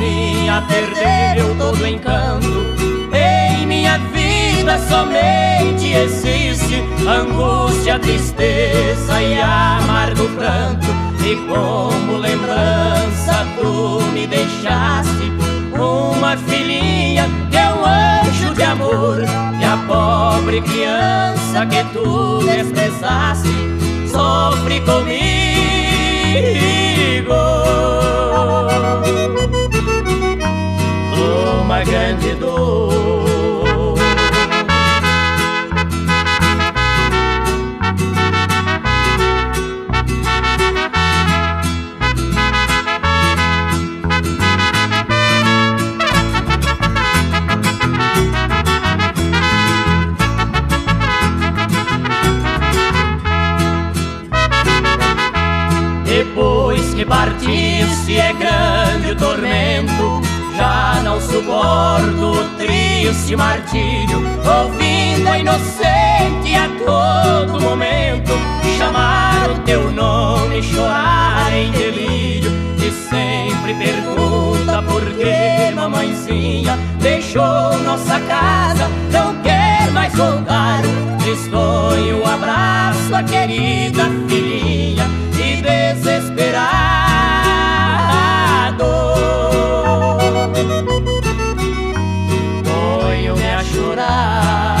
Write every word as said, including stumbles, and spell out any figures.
mãezinha perdeu todo o encanto. Em minha vida somente existe angústia, tristeza e amargo pranto. E como lembrança tu me deixaste uma filhinha que é um anjo de amor. E a pobre criança que tu desprezaste sofre comigo uma grande dor. Depois que partiste é grande o tormento, já não suporto o triste martírio, ouvindo a inocente a todo momento chamar o teu nome e chorar em delírio. E sempre pergunta por que mamãezinha deixou nossa casa, não quer mais voltar. Tristonho abraço a querida filhinha e desesperado ponho-me a chorar.